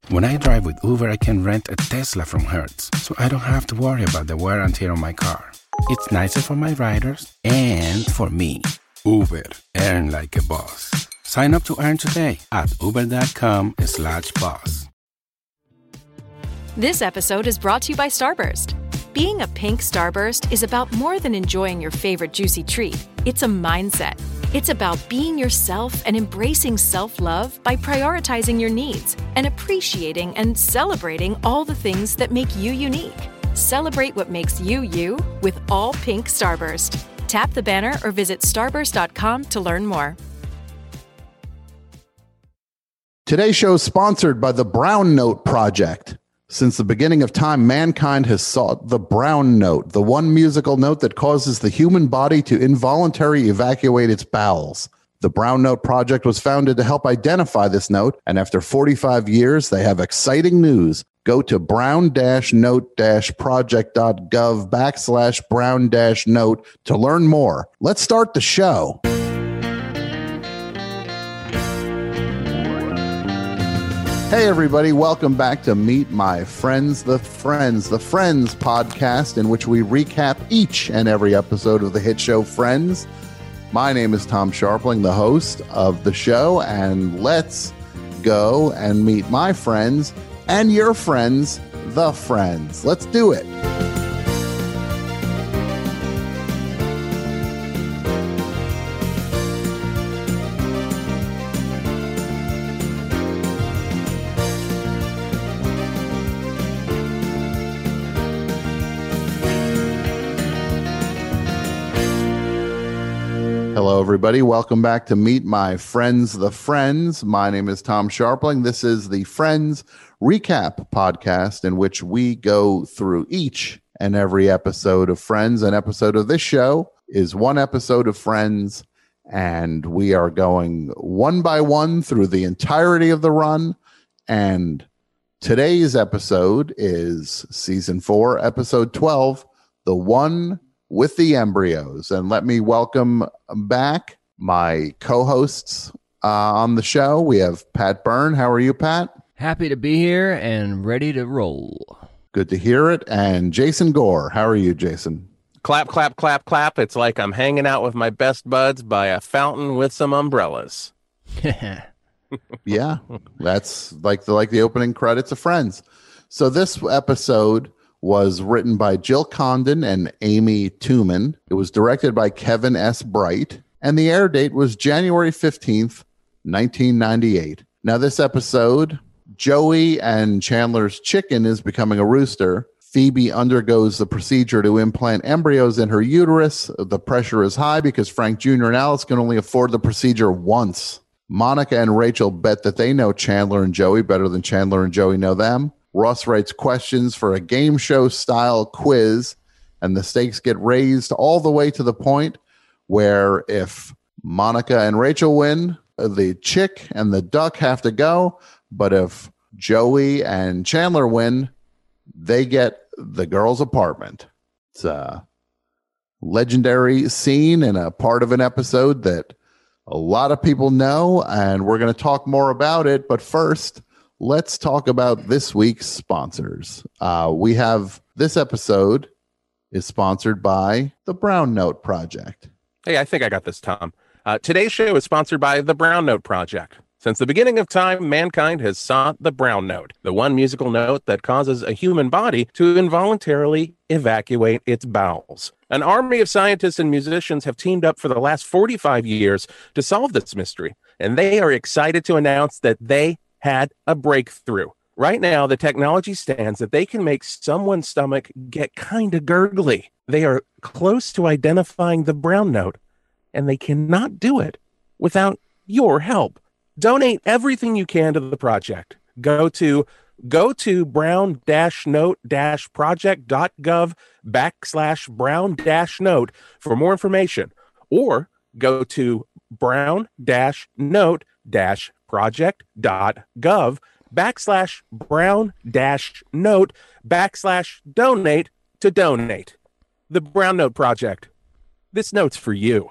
When I drive with Uber, I can rent a Tesla from Hertz, so I don't have to worry about the wear and tear on my car. It's nicer for my riders and for me. Uber, earn like a boss. Sign up to earn today at uber.com/boss. This episode is brought to you by Starburst. Being a pink Starburst is about more than enjoying your favorite juicy treat. It's a mindset. It's about being yourself and embracing self-love by prioritizing your needs and appreciating and celebrating all the things that make you unique. Celebrate what makes you, you, with all pink Starburst. Tap the banner or visit starburst.com to learn more. Today's show is sponsored by the Brown Note Project. Since the beginning of time, mankind has sought the brown note, the one musical note that causes the human body to involuntarily evacuate its bowels. The Brown Note Project was founded to help identify this note, and after 45 years, they have exciting news. Go to brown-note-project.gov/brown-note to learn more. Let's start the show. Hey, everybody. Welcome back to Meet My Friends, the Friends podcast, in which we recap each and every episode of the hit show Friends. My name is Tom Sharpling, the host of the show, and let's go and meet my friends and your friends, the Friends. Let's do it. Hello, everybody. Welcome back to Meet My Friends, the Friends. My name is Tom Sharpling. This is the Friends Recap podcast, in which we go through each and every episode of Friends. An episode of this show is one episode of Friends, and we are going one by one through the entirety of the run. And today's episode is season 4, episode 12, The One with the Embryos. And let me welcome back my co-hosts on the show. We have Pat Byrne. How are you, Pat? Happy to be here and ready to roll. Good to hear it. And Jason Gore. How are you, Jason? Clap, clap, clap, clap. It's like I'm hanging out with my best buds by a fountain with some umbrellas. Yeah, that's like the opening credits of Friends. So this episode was written by Jill Condon and Amy Tooman. It was directed by Kevin S. Bright, and the air date was January 15th, 1998. Now, this episode, Joey and Chandler's chicken is becoming a rooster. Phoebe undergoes the procedure to implant embryos in her uterus. The pressure is high because Frank Jr. and Alice can only afford the procedure once. Monica and Rachel bet that they know Chandler and Joey better than Chandler and Joey know them. Ross writes questions for a game show style quiz, and the stakes get raised all the way to the point where if Monica and Rachel win, the chick and the duck have to go. But if Joey and Chandler win, they get the girl's apartment. It's a legendary scene and a part of an episode that a lot of people know, and we're going to talk more about it. But first, let's talk about this week's sponsors. We have this episode is sponsored by the Brown Note Project. Hey, I think I got this, Tom. Today's show is sponsored by the Brown Note Project. Since the beginning of time, mankind has sought the brown note, the one musical note that causes a human body to involuntarily evacuate its bowels. An army of scientists and musicians have teamed up for the last 45 years to solve this mystery, and they are excited to announce that they had a breakthrough. Right now, the technology stands that they can make someone's stomach get kind of gurgly. They are close to identifying the brown note, and they cannot do it without your help. Donate everything you can to the project. Go to brown-note-project.gov/brown-note for more information, or go to brown-note-project.gov/brown-note/donate to donate. The Brown Note Project. This note's for you.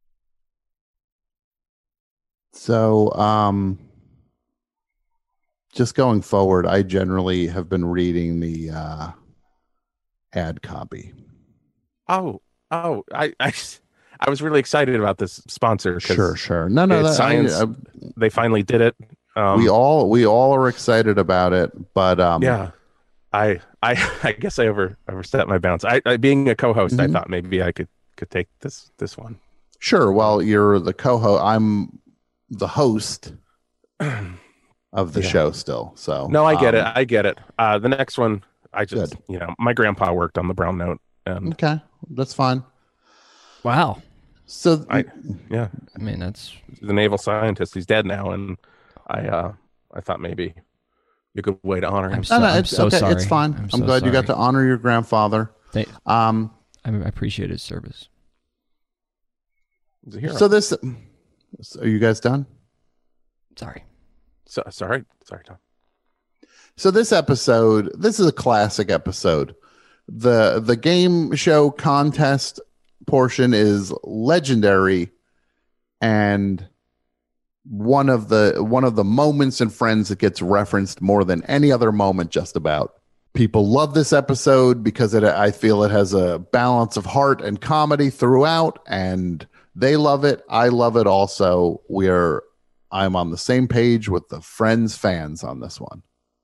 So just going forward, I generally have been reading the ad copy. I was really excited about this sponsor. Sure. No, it's science. They finally did it. We all are excited about it, but yeah, I guess I overstepped my bounds. I being a co-host, I thought maybe I could take this one. Sure. Well, you're the co-host. I'm the host of the show still. So no, I get it. The next one, I just my grandpa worked on the Brown Note. And okay, that's fine. Wow. So I mean, that's the naval scientist. He's dead now, and I thought maybe a good way to honor him. I'm so sorry. It's fine. I'm glad you got to honor your grandfather. I appreciate his service. So are you guys done? Sorry. Sorry, Tom. So this is a classic episode. The game show contest portion is legendary, and one of the moments in Friends that gets referenced more than any other moment, just about. People love this episode because I feel it has a balance of heart and comedy throughout, and they love it. I love it also. I'm on the same page with the Friends fans on this one.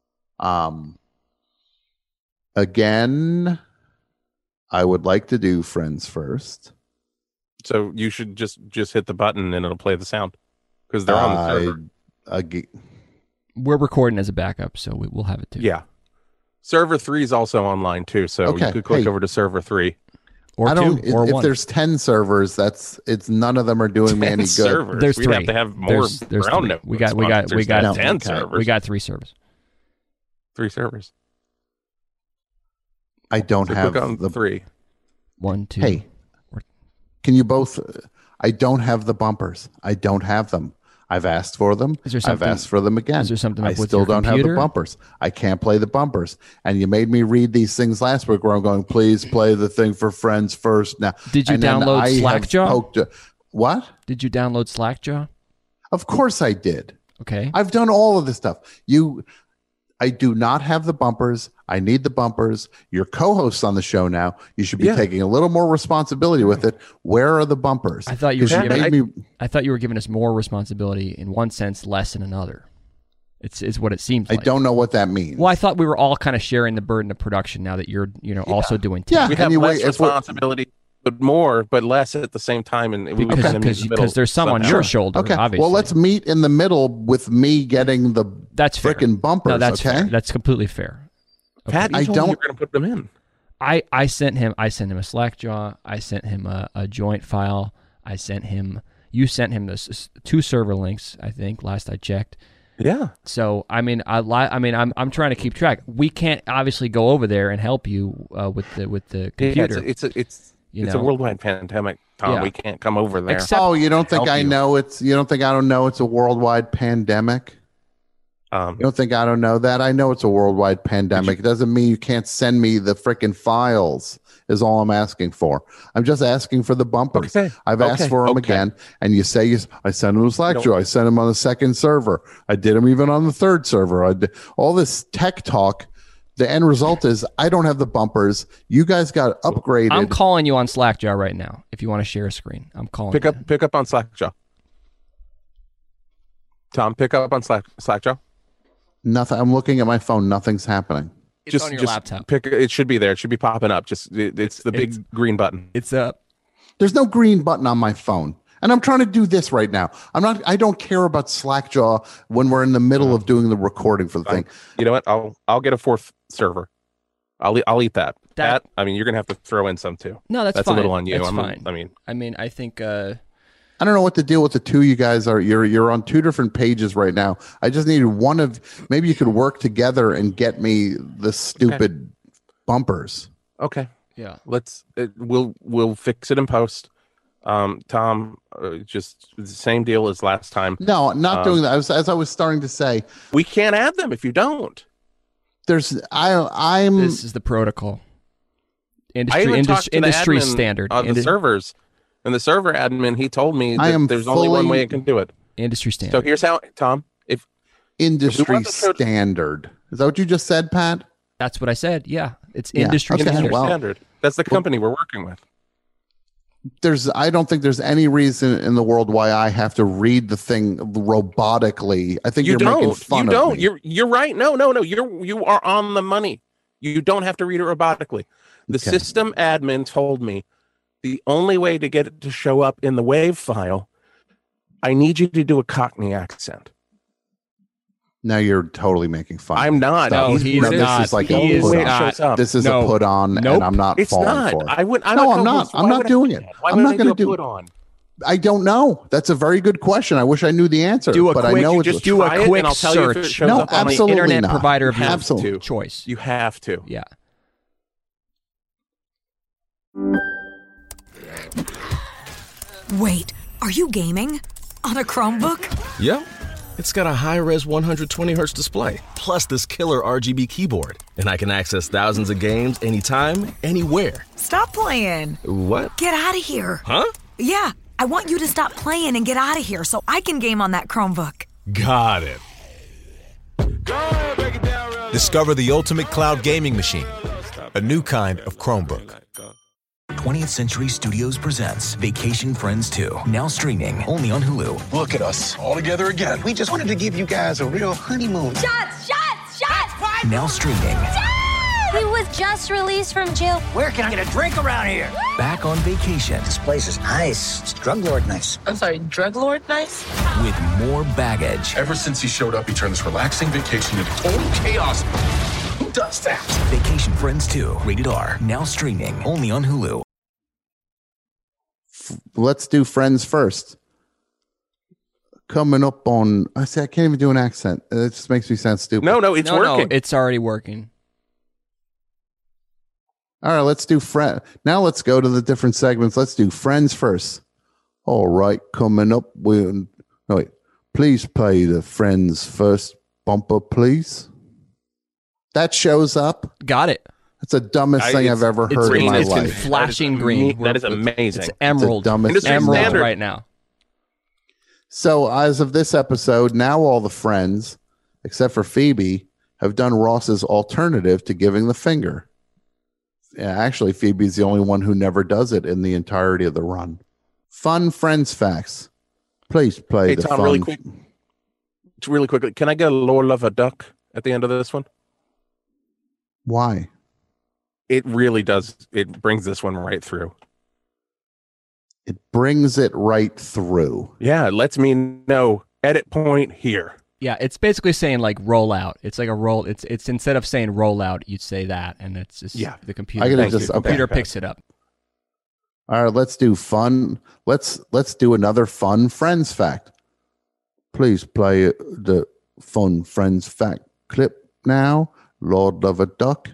Again, I would like to do Friends first. So you should just hit the button and it'll play the sound because they're on the server. We're recording as a backup, so we'll have it too. Yeah. Server 3 is also online too, so you could click over to server 3. Or if there's 10 servers, it's none of them are doing me any good. Servers. There's We'd 3. have to have more Brown Note. We got 10 servers. We got 3 servers. 3 servers. I don't have the 3. 1, 2. Hey, can you both? I don't have the bumpers. I don't have them. I've asked for them. I've asked for them again. Is there something I still don't have the bumpers. I can't play the bumpers. And you made me read these things last week where I'm going, please play the thing for Friends first. Now, did you download Slackjaw? What? Did you download Slackjaw? Of course I did. Okay. I've done all of this stuff. I do not have the bumpers. I need the bumpers. You're co-hosts on the show now. You should be taking a little more responsibility with it. Where are the bumpers? I thought you were giving us more responsibility in one sense, less in another. It's what it seems like. I don't know what that means. Well, I thought we were all kind of sharing the burden of production now that you're also doing tech. Yeah, we have less responsibility, but more, but less at the same time. And because there's some on your shoulder. Okay. Obviously. Well, let's meet in the middle with me getting the frickin' bumpers. No, that's okay. Fair. That's completely fair. Okay. Pat, you told me you were going to put them in. I sent him a Slackjaw. I sent him a joint file. You sent him the 2 server links. I think last I checked. Yeah. So I'm trying to keep track. We can't obviously go over there and help you with the computer. Yeah, it's a worldwide pandemic, Tom. Yeah. We can't come over there. You don't think I know it's a worldwide pandemic? You don't think I don't know that? I know it's a worldwide pandemic. It doesn't mean you can't send me the frickin' files is all I'm asking for. I'm just asking for the bumpers. Okay. I've asked for them again, and you say I sent them to Slackjaw. I sent them on the 2nd server. I did them even on the 3rd server. I did all this tech talk. The end result is I don't have the bumpers. You guys got upgraded. I'm calling you on Slackjaw right now. If you want to share a screen, I'm calling. Pick up on Slackjaw. Tom, pick up on Slackjaw. Nothing. I'm looking at my phone. Nothing's happening. It's on your laptop. It should be there. It should be popping up. It's the big green button. It's up. There's no green button on my phone. And I'm trying to do this right now. I don't care about Slackjaw when we're in the middle of doing the recording for the thing. You know what? I'll get a 4th server. I'll eat that. That I mean, you're gonna have to throw in some too. No, that's fine. A little on you. That's fine. I think. I don't know what to deal with the two you guys are. You're on 2 different pages right now. I just needed one of. Maybe you could work together and get me the stupid bumpers. Okay. Yeah. We'll fix it in post. Tom, just the same deal as last time. No, not doing that. As I was starting to say, we can't add them if you don't. This is the protocol. Industry standard on the servers. And the server admin, he told me that there's only one way it can do it. Industry standard. So here's how, Tom. industry Who was the- standard. Is that what you just said, Pat? That's what I said. Yeah, it's Yeah, industry okay, standard. well- standard. That's the company we're working with. I don't think there's any reason in the world why I have to read the thing robotically. I think you're making fun of me. You're right. No. You are on the money. You don't have to read it robotically. The Okay. system admin told me the only way to get it to show up in the WAV file, I need you to do a Cockney accent. Now you're totally making fun. I'm not. Stop. No, he's this not. is like He a is put It on. shows up. This is No. a put on, Nope. and I'm not It's falling not. for it. I'm No, a I'm not. co-host. I'm Why not would I doing do it. that? Why I'm would not I going to do do a it. put on. I don't know. That's a very good question. I wish I knew the answer. Do a but quick- I know it's Just do a try it, quick and I'll tell you if it search. shows No, up on the absolutely internet not. provider of You your have Absolutely. to. choice. You have to. Yeah. Wait, are you gaming? On a Chromebook? Yep. It's got a high-res 120Hz display, plus this killer RGB keyboard. And I can access thousands of games anytime, anywhere. Stop playing. What? Get out of here. Huh? Yeah, I want you to stop playing and get out of here so I can game on that Chromebook. Got it. Discover the ultimate cloud gaming machine. A new kind of Chromebook. 20th Century Studios presents Vacation Friends 2, now streaming only on Hulu. Look at us, all together again. We just wanted to give you guys a real honeymoon. Shots! Now streaming. He was just released from jail. Where can I get a drink around here? Back on vacation. This place is nice. It's drug lord nice. I'm sorry, drug lord nice? With more baggage. Ever since he showed up, he turned this relaxing vacation into total chaos. Who does that? Vacation Friends 2, rated R, now streaming only on Hulu. Let's do Friends first. Coming up on, I can't even do an accent. It just makes me sound stupid. No, it's working. No, it's already working. All right, let's do Friends. Now let's go to the different segments. Let's do Friends first. All right, coming up with, no, wait, please play the Friends first bumper, please. That shows up. Got it. That's the dumbest thing I've ever heard in green. my It's life. Flashing green. That is amazing. It's emerald. dumbest It's thing emerald standard. right now. So as of this episode, now all the friends, except for Phoebe, have done Ross's alternative to giving the finger. Yeah, actually, Phoebe's the only one who never does it in the entirety of the run. Fun Friends facts. Please play Hey, the Tom, fun. really quickly, can I get a Lord Love a Duck at the end of this one? Why? It really does. It brings this one right through. It brings it right through. Yeah, it lets me know edit point here. Yeah, it's basically saying like roll out. It's like a roll. It's instead of saying roll out, you'd say that, and it's just the computer. I gotta the just- computer okay. picks it up. All right, let's do fun. Let's do another fun Friends fact. Please play the fun Friends fact clip now. Lord Love a Duck.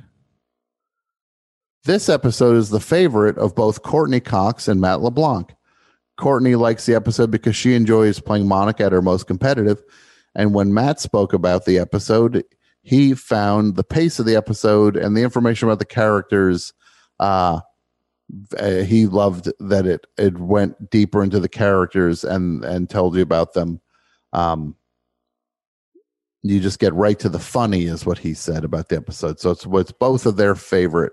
This episode is the favorite of both Courtney Cox and Matt LeBlanc. Courtney likes the episode because she enjoys playing Monica at her most competitive. And when Matt spoke about the episode, he found the pace of the episode and the information about the characters. He loved that it went deeper into the characters and told you about them. You just get right to the funny, is what he said about the episode. So it's both of their favorite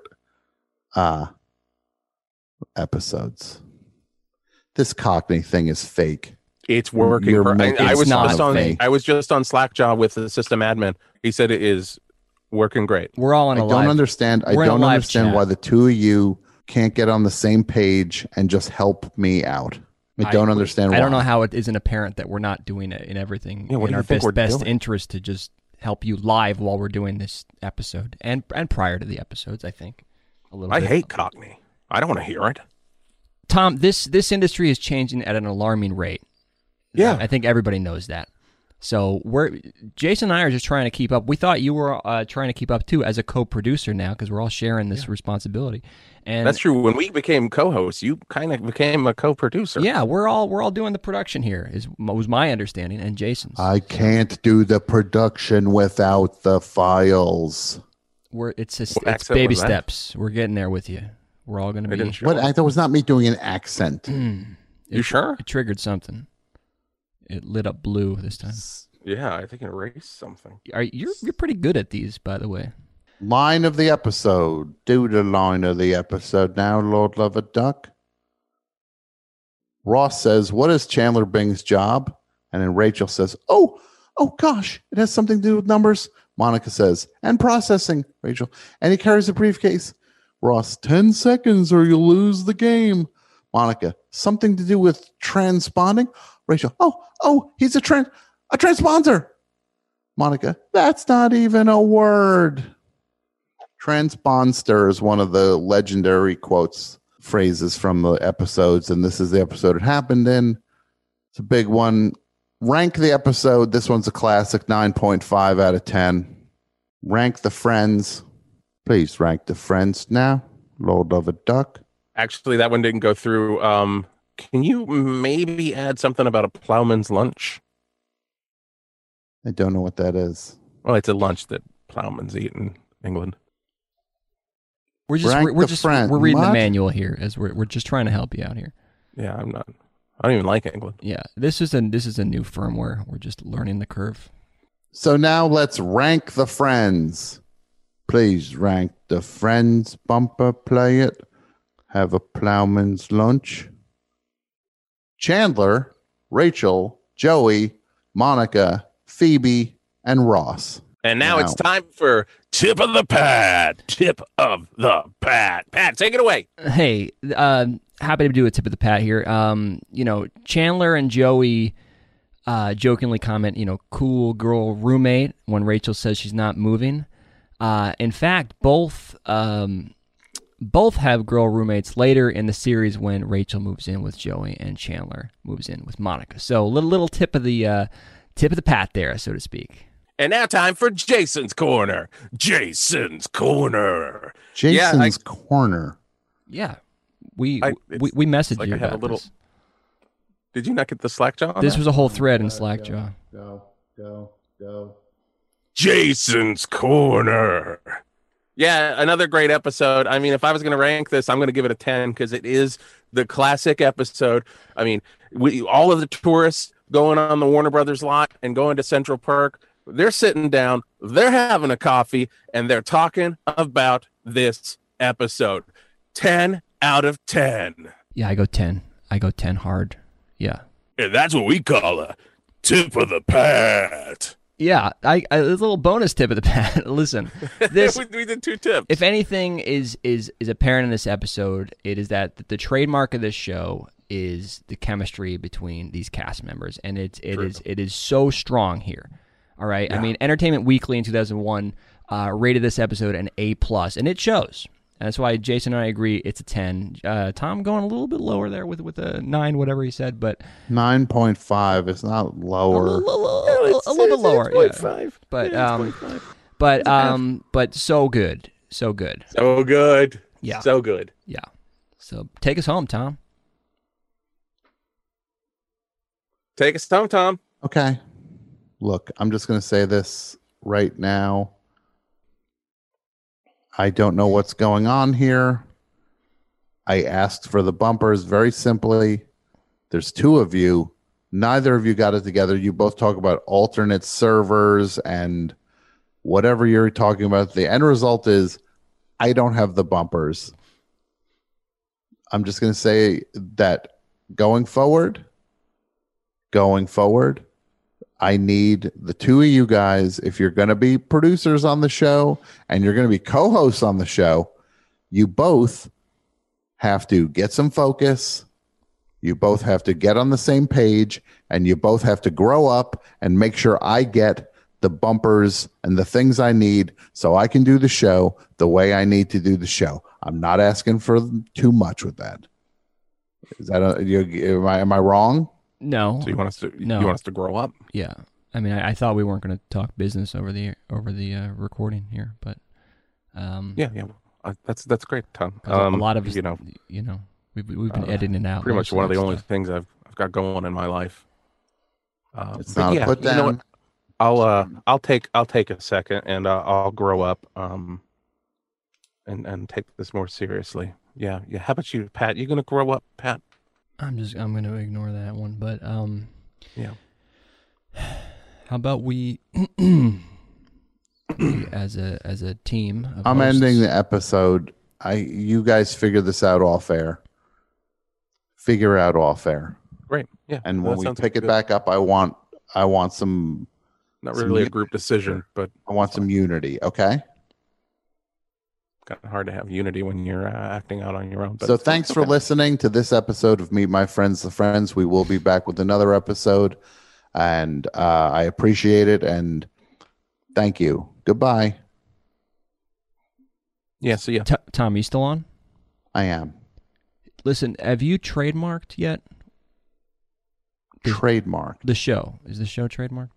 episodes. This Cockney thing is fake. It's working. You're making I was fun just of on. me. I was just on Slackjaw with the system admin. He said it is working great. We're all in I a don't live. understand. I we're in a don't live understand chat. why the two of you can't get on the same page and just help me out. I don't understand why. I don't know how it isn't apparent that we're not doing it in everything Yeah, what in do you our think we're best doing? interest to just help you live while we're doing this episode and prior to the episodes. I think a little. I bit. hate Cockney. I don't want to hear it. Tom, this industry is changing at an alarming rate. Yeah. I think everybody knows that. So Jason and I are just trying to keep up. We thought you were trying to keep up too as a co-producer now because we're all sharing this responsibility. And That's true. When we became co-hosts, you kind of became a co-producer. yeah, we're all doing the production here. Was my understanding and Jason's. I can't do the production without the files. It's What accent baby was that? steps. We're getting there with you. We're all going to I be. didn't show What? it. That was not me doing an accent. You sure? It triggered something. It lit up blue this time. Yeah, I think erase something. You're pretty good at these, by the way. Line of the episode. Do the line of the episode now, Lord Love a Duck. Ross says, "What is Chandler Bing's job?" And then Rachel says, Oh gosh, it has something to do with numbers. Monica says, "And processing." Rachel, "And he carries a briefcase." Ross, 10 seconds or you'll lose the game. Monica, "Something to do with transponding." Rachel, oh, he's a transponder. Monica, "That's not even a word." Transponder is one of the legendary phrases from the episodes, and this is the episode it happened in. It's a big one. Rank the episode. This one's a classic, 9.5 out of 10. Rank the friends. Please rank the friends now, Lord of a Duck. Actually, that one didn't go through. Can you maybe add something about a plowman's lunch? I don't know what that is. Well, it's a lunch that plowmans eat in England. We're reading the manual here as we're just trying to help you out here. Yeah, I don't even like England. Yeah, this is a new firmware. We're just learning the curve. So now let's rank the friends. Please rank the friends. Bumper, play it. Have a plowman's lunch. Chandler, Rachel, Joey, Monica, Phoebe, and Ross. And now it's time for Tip of the Pat. Tip of the Pat. Pat, take it away. Hey, happy to do a Tip of the Pat here. Chandler and Joey jokingly comment, cool girl roommate when Rachel says she's not moving. In fact, both have girl roommates later in the series when Rachel moves in with Joey and Chandler moves in with Monica. So little tip of the pat there, so to speak. And now time for Jason's Corner. Jason's Corner. Jason's Corner. Yeah. We messaged you about this. Did you not get the Slackjaw? This was a whole thread in Slackjaw. Go. Jason's Corner. Yeah, another great episode. I mean, if I was going to rank this, I'm going to give it a 10 because it is the classic episode. I mean, all of the tourists going on the Warner Brothers lot and going to Central Park, they're sitting down, they're having a coffee, and they're talking about this episode. 10 out of 10. Yeah, I go 10. I go 10 hard. Yeah. And that's what we call a Tip of the Pat. Yeah, a little bonus tip of the pat. Listen, this we did 2 tips. If anything is apparent in this episode, it is that the trademark of this show is the chemistry between these cast members, and it is so strong here. All right, yeah. I mean, Entertainment Weekly in 2001 rated this episode an A+, and it shows. And that's why Jason and I agree it's a 10. Tom going a little bit lower there with a 9, whatever he said, but 9.5. It's not lower. A little bit lower. 8.5. Yeah. But so good. So good. So good. Yeah. So good. Yeah. So take us home, Tom. Take us home, Tom. Okay. Look, I'm just going to say this right now. I don't know what's going on here. I asked for the bumpers very simply. There's 2 of you. Neither of you got it together. You both talk about alternate servers and whatever you're talking about. The end result is I don't have the bumpers. I'm just going to say that going forward, I need the 2 of you guys. If you're going to be producers on the show and you're going to be co-hosts on the show, you both have to get some focus. You both have to get on the same page, and you both have to grow up and make sure I get the bumpers and the things I need so I can do the show the way I need to do the show. I'm not asking for too much with that. Is that am I wrong? No. So you want us to grow up? Yeah. I mean, I thought we weren't going to talk business over the recording here, but yeah. That's great, Tom. A lot of us, we've been editing it out. Pretty much one of the only things I've got going in my life. It's not a put down. You know what? I'll take a second and I'll grow up and take this more seriously. Yeah. How about you, Pat? You gonna grow up, Pat? I'm going to ignore that one, but yeah. How about we, as a team? Of I'm hosts, ending the episode. You guys figure this out off air. Figure out off air. Great. Yeah. And when we pick good. it back up, I want some. Not really a group decision, but I want some unity. Okay. Kind of hard to have unity when you're acting out on your own. But so thanks for listening to this episode of Meet My Friends, the Friends. We will be back with another episode, and I appreciate it. And thank you. Goodbye. Yeah. So yeah, Tom, you still on? I am. Listen, have you trademarked yet? Trademarked the show? Is the show trademarked?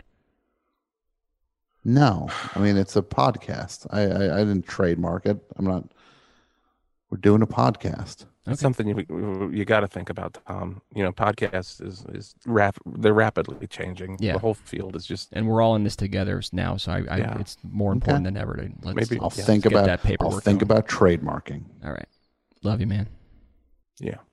No, I mean it's a podcast. I didn't trademark it. I'm not. We're doing a podcast. That's something you got to think about, Tom. Podcasts they're rapidly changing. Yeah. The whole field is just, and we're all in this together now. So it's more important than ever to I'll think about that paperwork. I'll think about trademarking. All right, love you, man. Yeah.